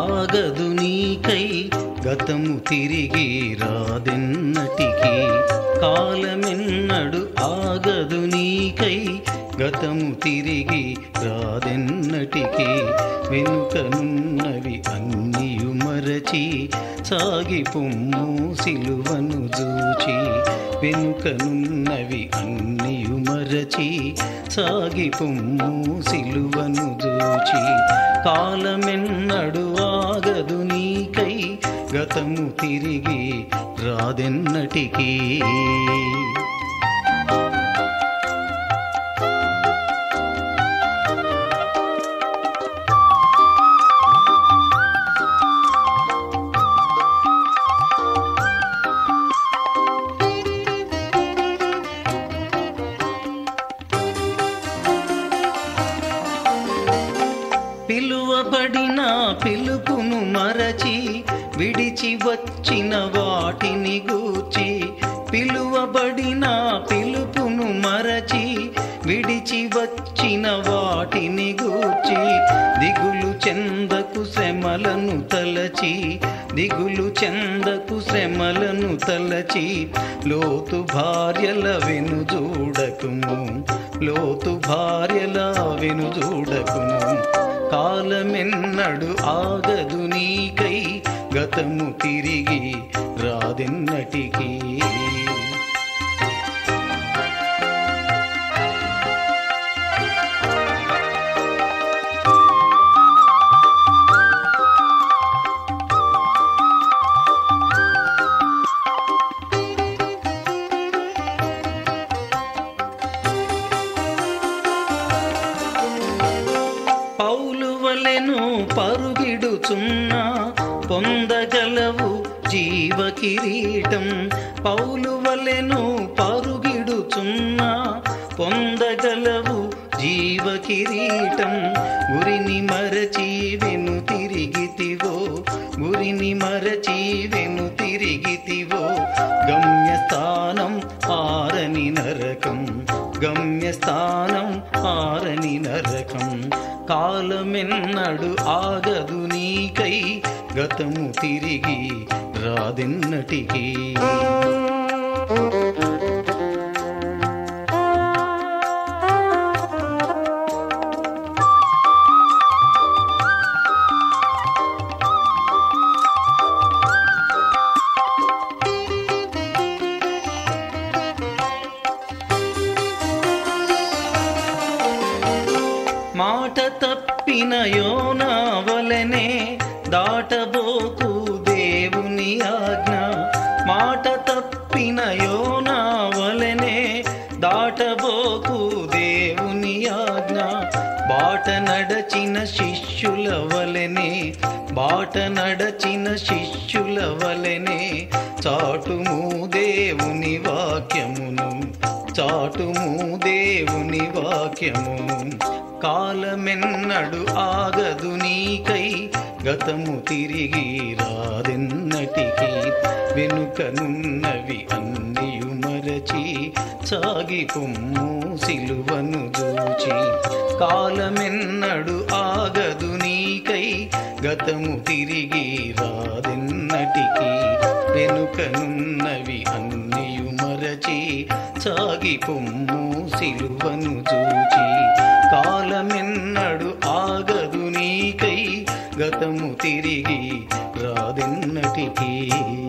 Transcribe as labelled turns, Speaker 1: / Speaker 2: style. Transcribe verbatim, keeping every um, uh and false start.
Speaker 1: ఆగదు నీకై గతము తిరిగి రాదెన్నటికి కాలమెన్నడు ఆగదు నీకై గతము తిరిగి రాదెన్నటికి వెనుకనున్నవి అన్నియు మరచి సాగిపొమ్ము సిలువను జూచి వెనుకనున్నవి అన్నియు మరచి సాగిపొమ్ము సిలువను జూచి కాలమెన్నడు ఆగదు నీకై గతము తిరిగి రాదెన్నటికి పిలువబడిన పిలుపును మరచి విడిచి వచ్చిన వాటిని గూర్చి పిలువబడిన పిలుపును మరచి విడిచి వచ్చిన వాటిని గూర్చి దిగులు చెందకు శ్రమలను తలచి దిగులు చెందకు శ్రమలను తలచి లోతు భార్యల వెను చూడకుము లోతు భార్యల వెను చూడకుము కాలమెన్నడు ఆగదు నీకై గతము తిరిగి రాదెన్నటికి పౌలు వలెను పరుగిడుచున్నా పొందగలవు జీవ కిరీటం పౌలు వలెను పరుగిడుచున్నా పొందగలవు జీవ కిరీటం గురిని మరచి వెను తిరిగితివో గురిని మరచి వెను తిరిగితివో గమ్యస్థానం ఆరని నరకం గమ్యస్థానం ఆరని నరకం కాలమెన్నడు ఆగదు నీకై గతము తిరిగి రాదెన్నటికి మాట తప్పిన యోనా వలెనే దాటబోకు దేవుని ఆజ్ఞ మాట తప్పిన యోనా వలెనే దాటబోకు దేవుని ఆజ్ఞ బాట నడచిన శిష్యుల వలెనే బాట నడచిన శిష్యుల వలెనే చాటుము దేవుని వాక్యమును చాటుము దేవుని వాక్యమును కాలమెన్నడు ఆగదు నీకై గతము తిరిగి రాదెన్నటికి వెనుకనున్నవి అన్నియు మరచి సాగిపొమ్ము సిలువను జూచి కాలమెన్నడు ఆగదు నీకై గతము తిరిగి రాదెన్నటికి వెనుకనున్నవి అన్నియు మరచి సాగిపొమ్ము సిలువను జూచి కాలమెన్నడు ఆగదు నీకై గతము తిరిగి రాదెన్నటికి